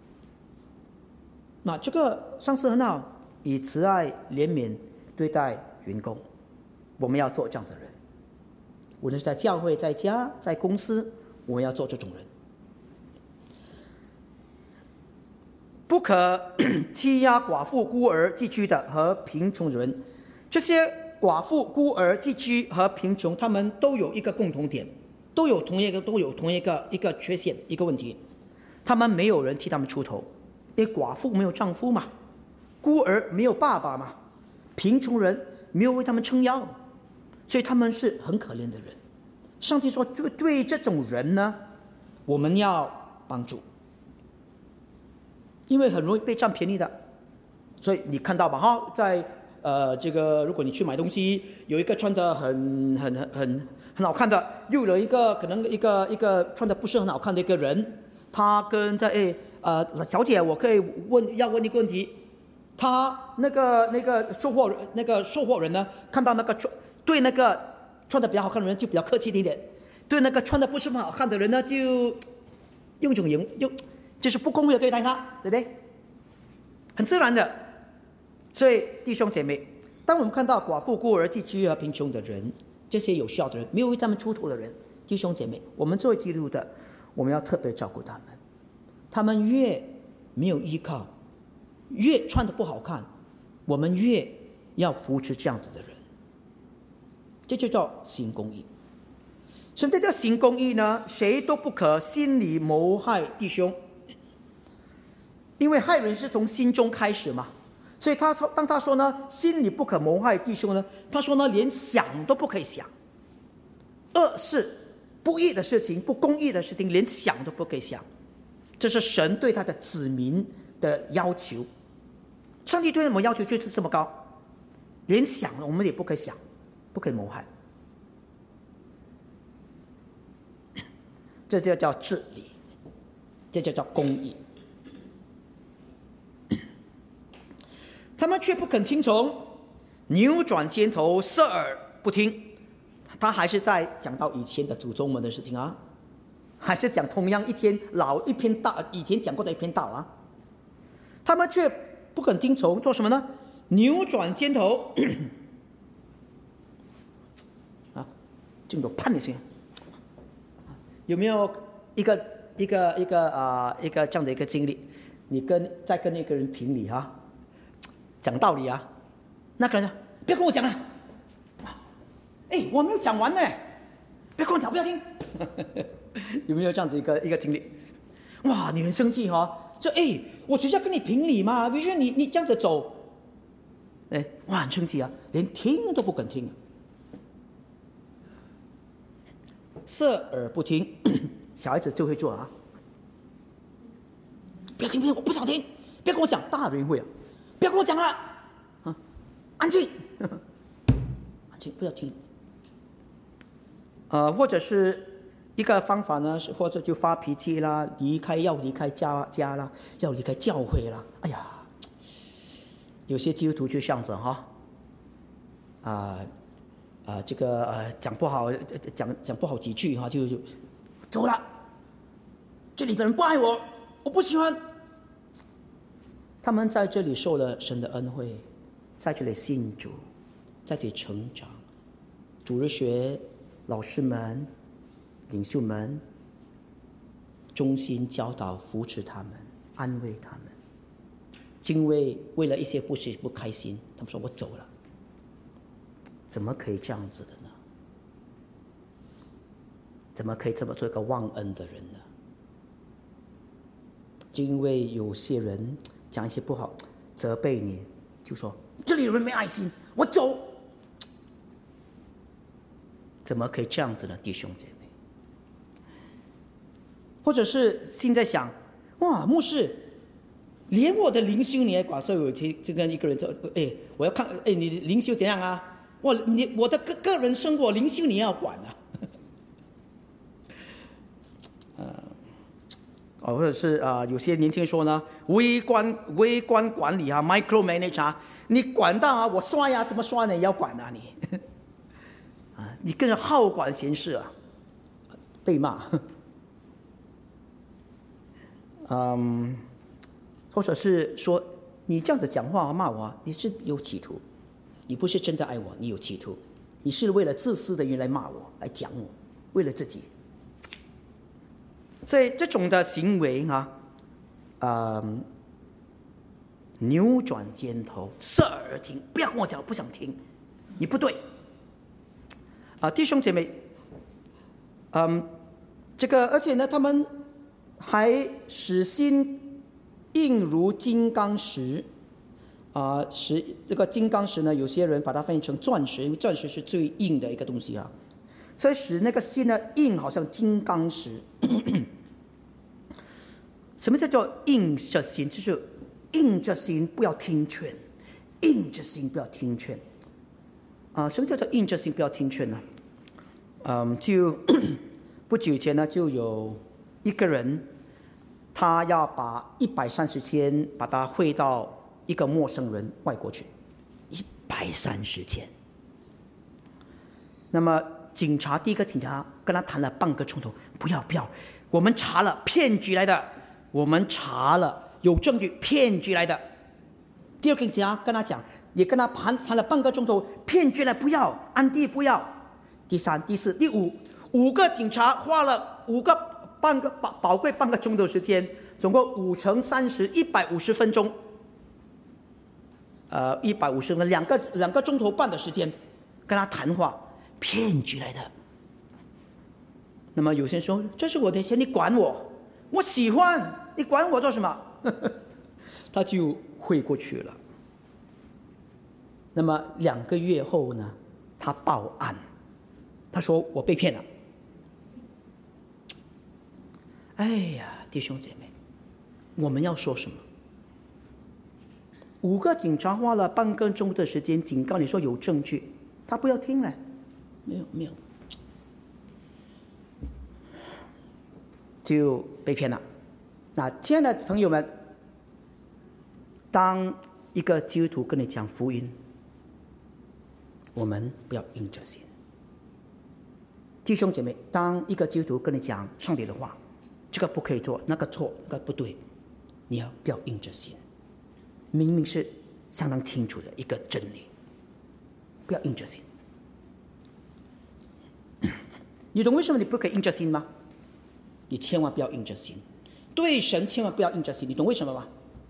那这个上司很好，以慈爱怜悯对待员工，我们要做这样的人。无论是在教会、在家、在公司，我们要做这种人。不可欺压寡妇、孤儿、寄居的和贫穷人。这些寡妇、孤儿、寄居和贫穷，他们都有一个共同点，都有同一个都有同一个一个缺陷，一个问题，他们没有人替他们出头。 因为寡妇没有丈夫嘛，孤儿没有爸爸嘛，贫穷人没有为他们撑腰，所以他们是很可怜的人。上帝说，对对这种人呢，我们要帮助，因为很容易被占便宜的。所以你看到吧，哈，在呃这个，如果你去买东西，有一个穿得很很很很很好看的，又有一个可能一个一个穿得不是很好看的一个人，他跟在哎呃小姐，我可以问要问一个问题，他那个那个售货那个售货人呢，看到那个穿对那个穿得比较好看的人就比较客气一点，对那个穿得不是很好看的人呢，就用一种用用就是不公平的对待他，对不对？很自然的。所以弟兄姐妹，当我们看到寡妇、孤儿、寄居和贫穷的人，这些有需要的人，没有为他们出头的人，弟兄姐妹，我们作为基督徒的，我们要特别照顾他们。他们越没有依靠，越穿得不好看，我们越要扶持这样子的人。这就叫行公义。什么叫行公义呢？谁都不可心里谋害弟兄，因为害人是从心中开始嘛。所以他当他说呢，心里不可谋害弟兄呢，他说呢，连想都不可以想。恶事、不义的事情、不公义的事情，连想都不可以想。这是神对他的子民的要求。上帝对我们要求就是这么高，连想我们也不可以想，不可以谋害。这就叫治理，这就叫公义。他们却不肯听从，扭转肩头，侧耳不听。他还是在讲到以前的祖宗们的事情啊，还是讲同样一天老一篇道，以前讲过的一篇道啊。他们却不肯听从，做什么呢？扭转肩头，啊，这种判的声音，有没有一个一个一个啊、呃、一个这样的一个经历？你跟在跟那个人评理啊？讲道理啊，那个人说不要跟我讲了，哎，我没有讲完呢，不要跟我讲，不要听。有没有这样子一个一个经历？哇，你很生气哈、哦，说哎，我只是要跟你评理嘛，比如说你你这样子走，哎，哇，很生气啊，连听都不肯听，侧耳不听，小孩子就会做啊，不要听，不要，我不想听，不要跟我讲，大人会啊。不要跟我讲了，啊，安静，安静，不要听。呃，或者是一个方法呢，是或者就发脾气啦，离开要离开家家啦，要离开教会啦。哎呀，有些基督徒就这样子哈，啊、呃、啊、呃，这个呃讲不好，讲讲不好几句哈，就就走了。这里的人不爱我，我不喜欢。他们在这里受了神的恩惠，在这里信主，在这里成长。主日学老师们、领袖们衷心教导、扶持他们、安慰他们。因为为了一些不是不开心，他们说我走了。怎么可以这样子的呢？怎么可以这么做一个忘恩的人呢？就因为有些人讲一些不好，责备你，就说这里有人没爱心，我走。怎么可以这样子呢，弟兄姐妹？或者是现在想，哇，牧师，连我的灵修你也管，所以我就就跟一个人说，哎，我要看，哎，你灵修怎样啊？我你我的个个人生活灵修你也要管啊。呃，哦，或者是啊、呃，有些年轻人说呢，微观微观管理啊 ，micro manage 啊，你管到啊，我刷牙怎么刷呢？也要管啊你。啊，你更是好管闲事啊，被骂。嗯，或者是说你这样子讲话骂我啊，你是有企图，你不是真的爱我，你有企图，你是为了自私的原因来骂我，来讲我，为了自己。所以这种的行为啊，嗯，扭转肩头，侧耳听，不要跟我讲，我不想听，你不对。啊，弟兄姐妹，嗯，这个而且呢，他们还死心硬如金刚石。啊、呃，石这个金刚石呢，有些人把它翻译成钻石，因为钻石是最硬的一个东西啊，所以使那个心呢硬，好像金刚石。什么叫做硬着心？就是硬着心不要听劝，硬着心不要听劝。啊、呃，什么叫做硬着心不要听劝呢？嗯，就不久以前呢，就有一个人，他要把一百三十千把它汇到一个陌生人外国去，一百三十千。那么警察第一个警察跟他谈了半个钟头，不要不要，我们查了骗局来的，我们查了有证据，骗局来的。第二个警察跟他讲，也跟他谈谈了半个钟头，骗局来不要，安迪不要。第三、第四、第五，五个警察花了五个半个宝宝贵半个钟头时间，总共五乘三十，一百五十分钟。呃，一百五十分，两个两个钟头半的时间，跟他谈话，骗局来的。那么有些人说，这是我的钱，你管我？我喜欢，你管我做什么？他就汇过去了。那么两个月后呢，他报案，他说我被骗了。哎呀，弟兄姐妹，我们要说什么？五个警察花了半个钟的时间警告你说有证据，他不要听了，没有没有，就被骗了。那亲爱的朋友们，当一个基督徒跟你讲福音，我们不要硬着心。弟兄姐妹，当一个基督徒跟你讲上帝的话，这个不可以做，那个错，那个不对，你要不要硬着心？明明是相当清楚的一个真理，不要硬着心。你懂为什么你不可以硬着心吗？你千万不要硬着心，对神千万不要硬着心，你懂为什么吗？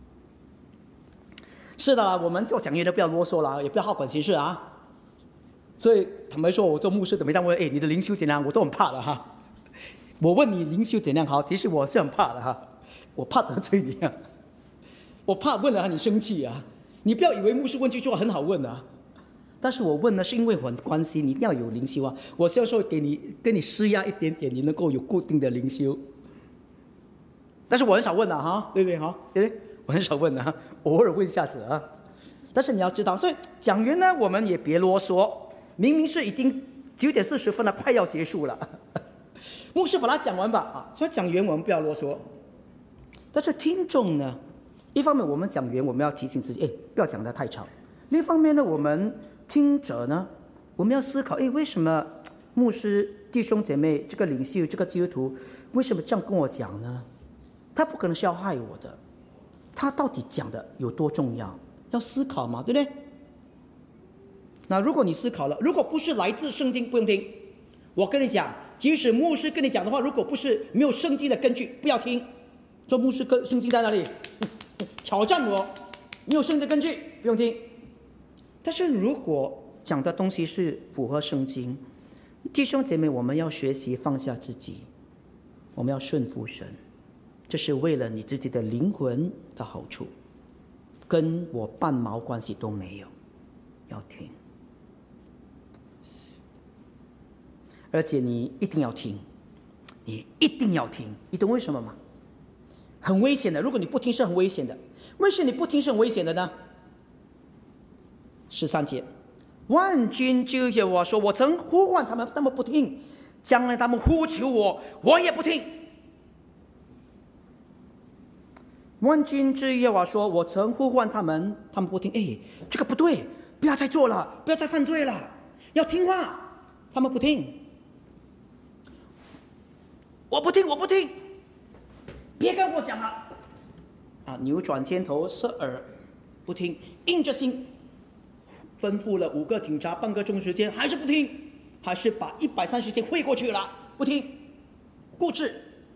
是的，我们做讲员的不要啰嗦了，也不要好管闲事啊。所以坦白说，我做牧师的，每当问哎你的灵修怎样，我都很怕的哈。我问你灵修怎样好，其实我是很怕的哈，我怕得罪你啊。我怕问了你生气啊！你不要以为牧师问这句话很好问啊，但是我问呢是因为我很关心，你一定要有灵修啊！我是要说给你跟你施压一点点，你能够有固定的灵修。但是我很少问啊，哈，对不对？哈，对不对？我很少问啊，偶尔问一下子啊。但是你要知道，所以讲员呢，我们也别啰嗦，明明是已经九点四十分了，快要结束了，牧师把它讲完吧啊！所以讲员我们不要啰嗦，但是听众呢？一方面我们讲员我们要提醒自己，哎，不要讲得太长。另一方面呢，我们听者呢，我们要思考，哎，为什么牧师弟兄姐妹这个领袖这个基督徒为什么这样跟我讲呢？他不可能是要害我的，他到底讲的有多重要？要思考嘛，对不对？那如果你思考了，如果不是来自圣经，不用听。我跟你讲，即使牧师跟你讲的话，如果不是没有圣经的根据，不要听。说牧师跟圣经在哪里？挑战我，没有圣经的根据，不用听。但是如果讲的东西是符合圣经，弟兄姐妹，我们要学习放下自己，我们要顺服神，这是为了你自己的灵魂的好处，跟我半毛关系都没有。要听，而且你一定要听，你一定要听，你懂为什么吗？很危险的，如果你不听是很危险的。为什么你不听是很危险的呢？十三节，万军之耶和华说：“我曾呼唤他们，他们不听；将来他们呼求我，我也不听。”万军之耶和华说：“我曾呼唤他们，他们不听。”哎，这个不对，不要再做了，不要再犯罪了，要听话。他们不听，我不听，我不听。别跟我讲了啊！扭转肩头侧耳不听，硬着心吩咐了五个警察半个钟时间，还是不听，还是把一百三十天汇过去了，不听，固执。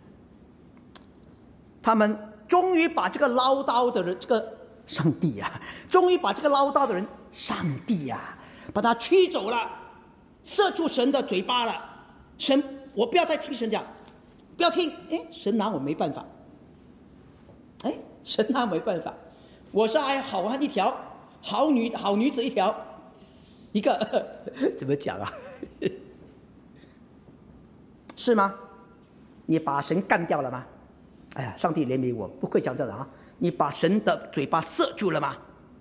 他们终于把这个唠叨的人，这个上帝啊，终于把这个唠叨的人，上帝啊，把他驱走了，射出神的嘴巴了。神，我不要再听神讲。不要听，哎，神拿我没办法。 哎，神那没办法，我是爱好汉一条，好女好女子一条，一个怎么讲啊？是吗？你把神干掉了吗？哎呀，上帝怜悯我，不会讲这个啊！你把神的嘴巴塞住了吗？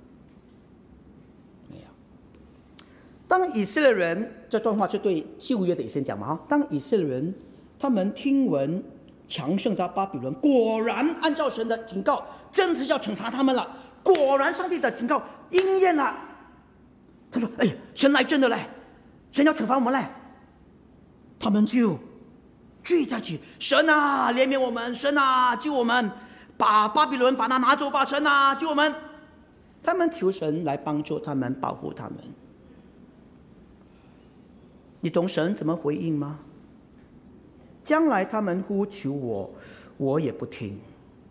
没有。当以色列人，这段话是对旧约的以色列讲嘛？当以色列人他们听闻强盛的巴比伦，果然按照神的警告，真的是要惩罚他们了。果然，上帝的警告应验了。他说：“哎，神来真的嘞，神要惩罚我们嘞。”他们就聚在一起，神啊，怜悯我们，神啊，救我们，把巴比伦把它拿走吧，神啊，救我们。他们求神来帮助他们，保护他们。你懂神怎么回应吗？将来他们呼求我，我也不听。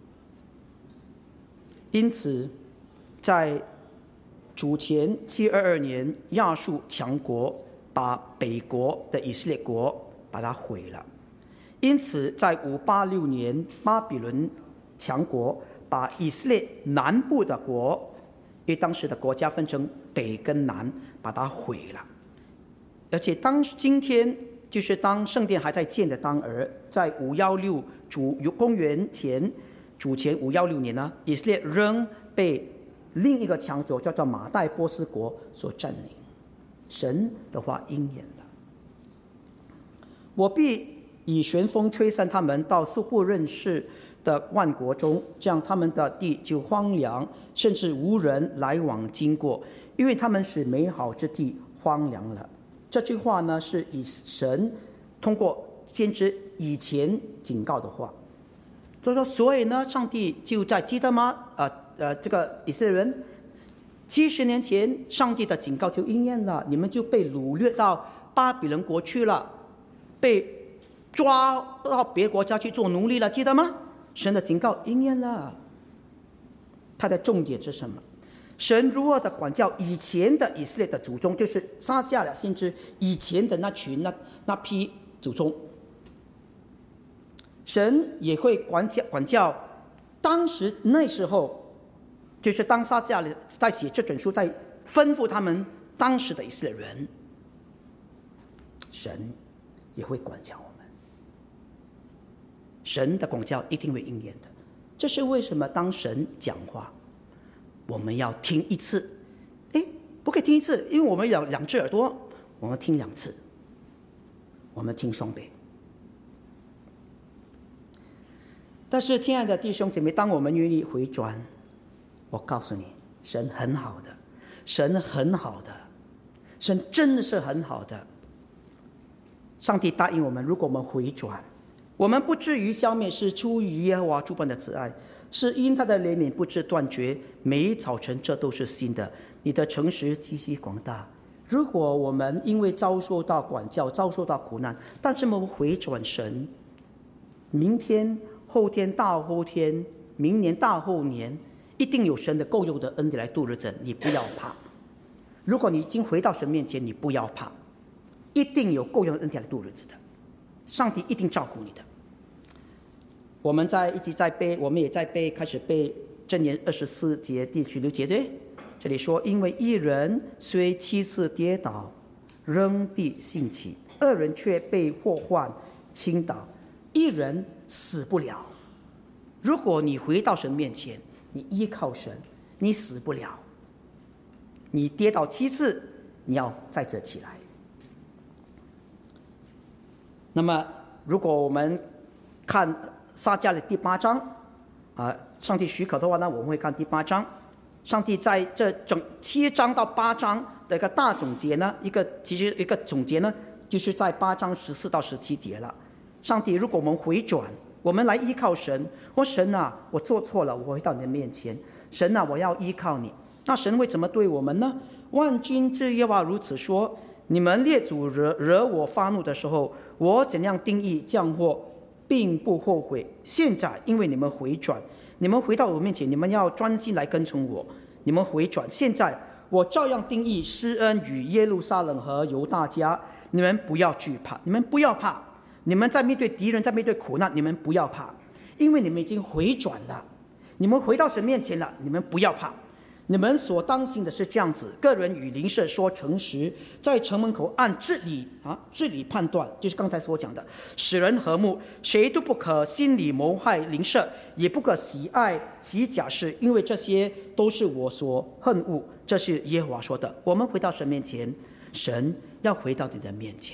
因此，在主前七二二年，亚述强国把北国的以色列国把它毁了。因此，在五八六年，巴比伦强国把以色列南部的国，因为当时的国家分成北跟南，把它毁了。而且当今天，就是当圣殿还在建的当儿，在五一六主公元前主前五一六年呢，以色列仍被另一个强国叫做马代波斯国所占领。神的话应验了，我必以旋风吹散他们到素不认识的万国中，这样他们的地就荒凉，甚至无人来往经过，因为他们使美好之地荒凉了。这句话呢，是以神通过先知以前警告的话。所以说，所以呢，上帝就在记得吗？呃呃，这个以色列人七十年前，上帝的警告就应验了，你们就被掳掠到巴比伦国去了，被抓到别国家去做奴隶了，记得吗？神的警告应验了。它的重点是什么？神如何的管教以前的以色列的祖宗，就是撒迦利亚先知以前的那群那那批祖宗。神也会管教管教当时那时候，就是当撒迦利亚在写这本书，在吩咐他们当时的以色列人，神也会管教我们。神的管教一定会应验的。这是为什么当神讲话，我们要听一次？哎，不可以听一次，因为我们有两只耳朵，我们听两次，我们听双倍。但是，亲爱的弟兄姐妹，当我们愿意回转，我告诉你，神很好的，神很好的，神真的是很好的。上帝答应我们，如果我们回转，我们不至于消灭，是出于耶和华诸般的慈爱，是因他的怜悯不致断绝，每早晨这都是新的。你的诚实极其广大。如果我们因为遭受到管教，遭受到苦难，但是我们回转神，明天、后天、大后天、明年、大后年，一定有神的够用的恩典来度日子，你不要怕。如果你已经回到神面前，你不要怕，一定有够用的恩典来度日子的，上帝一定照顾你的。我们在一直在背，我们也在背，开始背箴言二十四节第十六节对。这里说，因为一人虽七次跌倒，仍必兴起；二人却被祸患倾倒，一人死不了。如果你回到神面前，你依靠神，你死不了。你跌倒七次，你要再次起来。那么，如果我们看撒迦利亚第八章，啊、呃，上帝许可的话呢，我们会看第八章。上帝在这整七章到八章的一个大总结呢，一个其实一个总结呢，就是在八章十四到十七节了。上帝，如果我们回转，我们来依靠神，我神啊，我做错了，我回到你的面前，神啊，我要依靠你。那神会怎么对我们呢？万军之耶和华如此说：你们列祖惹惹我发怒的时候，我怎样定义降祸，并不后悔。现在因为你们回转，你们回到我面前，你们要专心来跟从我。你们回转，现在我照样定义施恩与耶路撒冷和犹大家。你们不要惧怕，你们不要怕。你们在面对敌人，在面对苦难，你们不要怕，因为你们已经回转了。 你们回到神面前了，你们不要怕。你们所当心的是这样子：个人与邻舍说诚实，在城门口按治理啊治理判断，就是刚才所讲的，使人和睦。谁都不可心里谋害邻舍，也不可喜爱其假事，因为这些都是我所恨恶。这是耶和华说的。我们回到神面前，神要回到你的面前。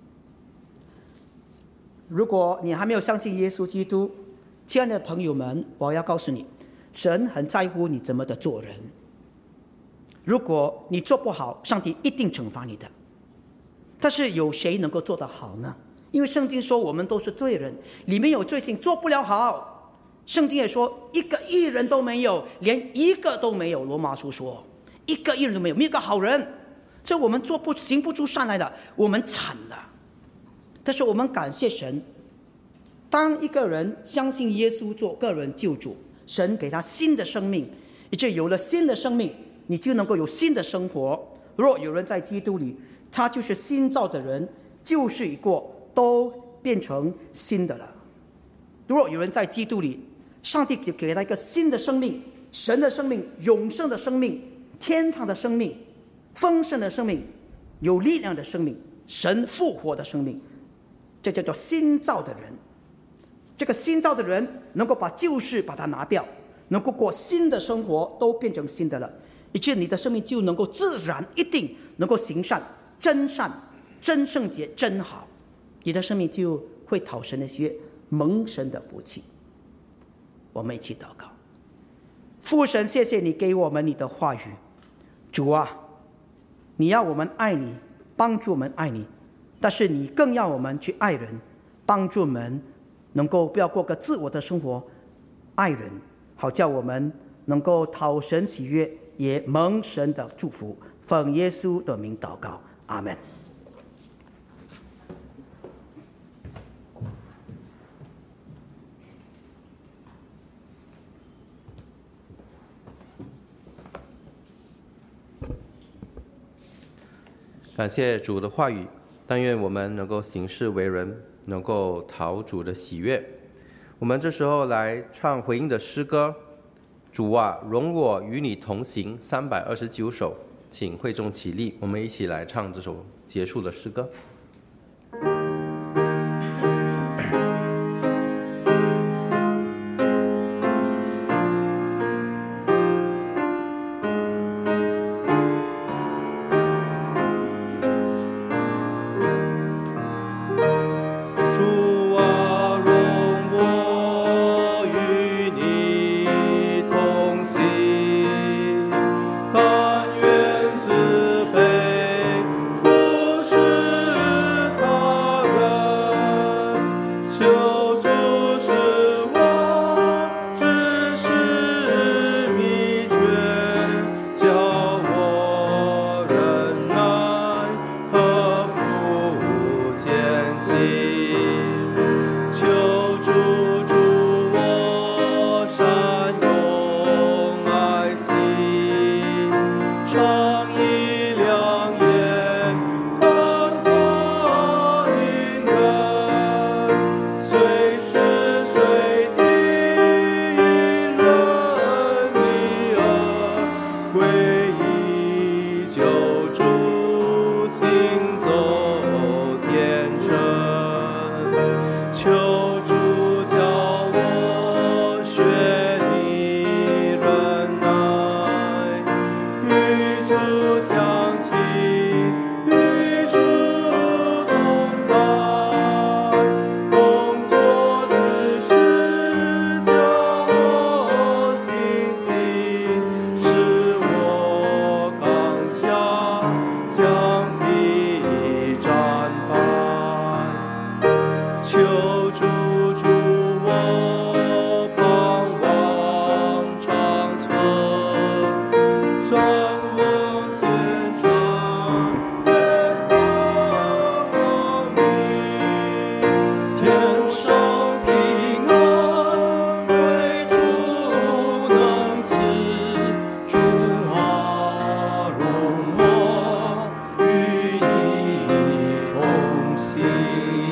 如果你还没有相信耶稣基督，亲爱的朋友们，我要告诉你，神很在乎你怎么的做人。如果你做不好，上帝一定惩罚你的。但是有谁能够做得好呢？因为圣经说我们都是罪人，里面有罪性，做不了好。圣经也说一个义人都没有，连一个都没有。罗马书说一个义人都没有，没有个好人。所以我们做不行不出善来的，我们惨了。但是我们感谢神，当一个人相信耶稣做个人救主，神给他新的生命，以致有了新的生命，你就能够有新的生活。若有人在基督里，他就是新造的人，旧事已过，都变成新的了。若有人在基督里，上帝就给他一个新的生命，神的生命，永生的生命，天堂的生命，丰盛的生命，有力量的生命，神复活的生命，这叫做新造的人。这个新造的人能够把旧事把它拿掉，能够过新的生活，都变成新的了，以致你的生命就能够自然一定能够行善、真善、真圣洁、真好，你的生命就会讨神的喜悦，蒙神的福气。我们一起祷告。父神，谢谢你给我们你的话语。主啊，你要我们爱你，帮助我们爱你，但是你更要我们去爱人，帮助我们能够不要过个自我的生活，爱人，好叫我们能够讨神喜悦，也蒙神的祝福。奉耶稣的名祷告，阿们。 感谢主的话语，但愿我们能够行事为人，能够讨主的喜悦。我们这时候来唱回应的诗歌，主啊，容我与你同行，三百二十九首，请会众起立，我们一起来唱这首结束的诗歌。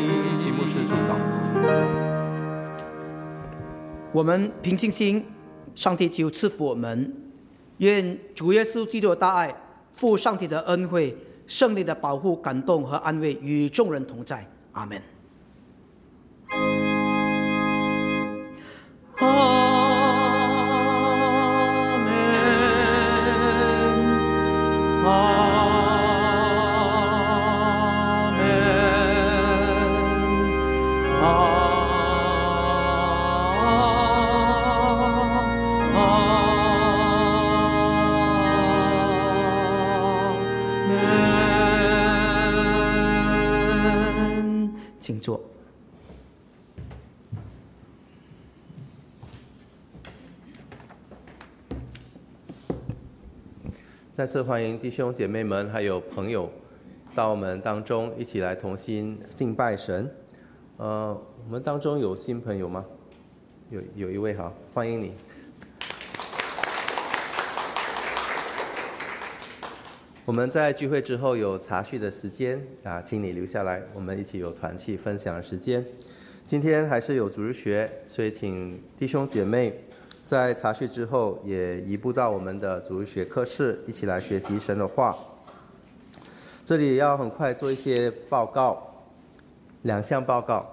我们凭信心上帝就赐福我们。愿主耶稣基督的大爱、父上帝的恩惠、圣灵的保护、感动和安慰与众人同在。阿们。请坐。 再次欢迎弟兄姐妹们还有朋友到我们当中一起来同心敬拜神。呃，我们当中有新朋友吗？有有一位，好，欢迎你。我们在聚会之后有茶叙的时间啊，请你留下来，我们一起有团契分享的时间。今天还是有主日学，所以请弟兄姐妹在茶叙之后也移步到我们的主日学课室，一起来学习神的话。这里要很快做一些报告，两项报告。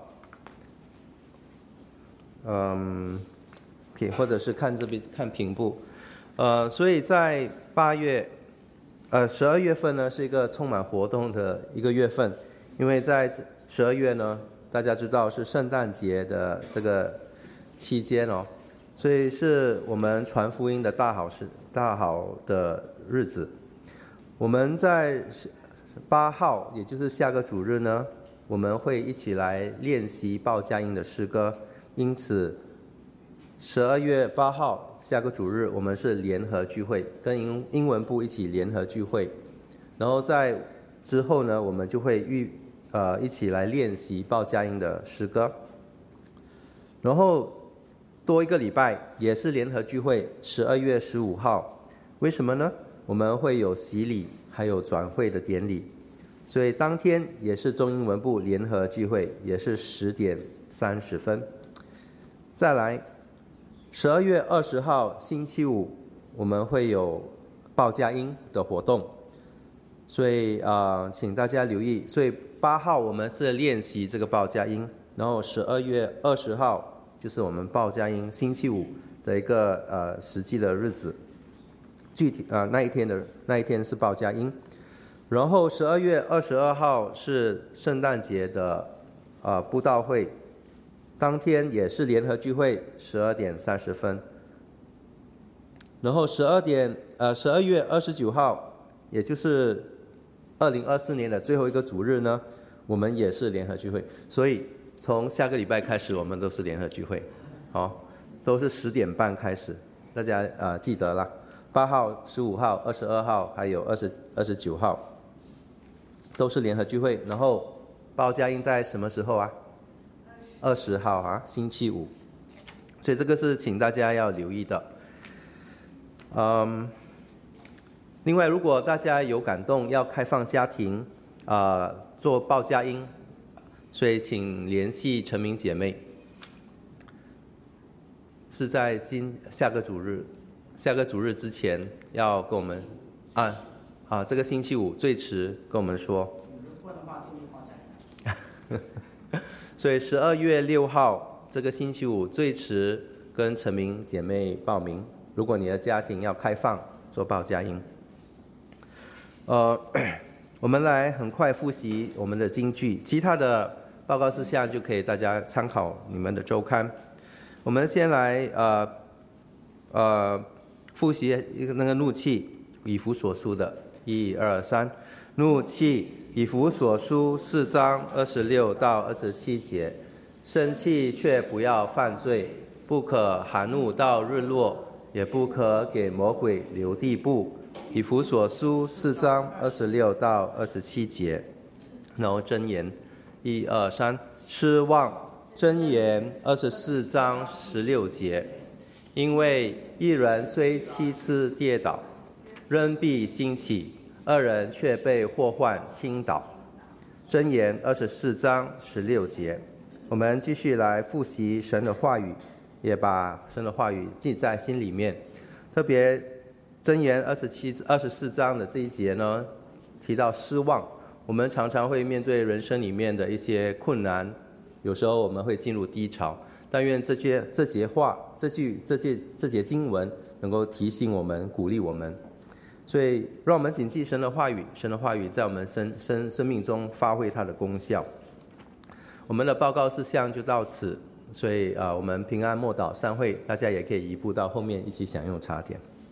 嗯 ，OK， 或者是看这边看屏幕。呃，所以在八月。呃，十二月份呢是一个充满活动的一个月份，因为在十二月呢，大家知道是圣诞节的这个期间哦，所以是我们传福音的大好时大好的日子。我们在八号，也就是下个主日呢，我们会一起来练习报佳音的诗歌，因此十二月八号。下个主日我们是联合聚会，跟英英文部一起联合聚会，然后在之后呢，我们就会预呃一起来练习报佳音的诗歌，然后多一个礼拜也是联合聚会，十二月十五号，为什么呢？我们会有洗礼，还有转会的典礼，所以当天也是中英文部联合聚会，也是十点三十分。再来。十二月二十号星期五，我们会有报佳音的活动，所以啊、呃，请大家留意。所以八号我们是练习这个报佳音，然后十二月二十号就是我们报佳音星期五的一个呃实际的日子，具体啊、呃、那一天的那一天是报佳音，然后十二月二十二号是圣诞节的呃布道会。当天也是联合聚会，十二点三十分。然后十二点，呃，十二月二十九号，也就是二零二四年的最后一个主日呢，我们也是联合聚会。所以从下个礼拜开始，我们都是联合聚会，好，都是十点半开始，大家呃记得啦。八号、十五号、二十二号，还有二十二十九号，都是联合聚会。然后报佳音在什么时候啊？二十号啊，星期五，所以这个是请大家要留意的。嗯，另外，如果大家有感动要开放家庭啊、呃、做报佳音，所以请联系陈明姐妹，是在今下个主日，下个主日之前要跟我们啊啊这个星期五最迟跟我们说。所以十二月六号这个星期五最迟跟陈明姐妹报名，如果你的家庭要开放做报佳音。呃，我们来很快复习我们的金句，其他的报告事项就可以大家参考你们的周刊。我们先来呃呃复习一个那个怒气，以弗所书的，一二三，怒气。以弗所书四章二十六到二十七节，生气却不要犯罪，不可含怒到日落，也不可给魔鬼留地步。以弗所书四章二十六到二十七节，然后箴言，一二三，失望。箴言二十四章十六节，因为一人虽七次跌倒，仍必兴起。二人却被祸患倾倒。箴言二十四章十六节，我们继续来复习神的话语。 也把神的话语记在心里面。特别箴言二十七、二十四章的这一节呢，提到失望。我们常常会面对人生里面的一些困难，有时候我们会进入低潮。但愿这节这节话、这句、这节这节经文能够提醒我们、鼓励我们。所以，让我们谨记神的话语，神的话语在我们生生生命中发挥它的功效。我们的报告事项就到此，所以啊、呃，我们平安默祷散会，大家也可以移步到后面一起享用茶点。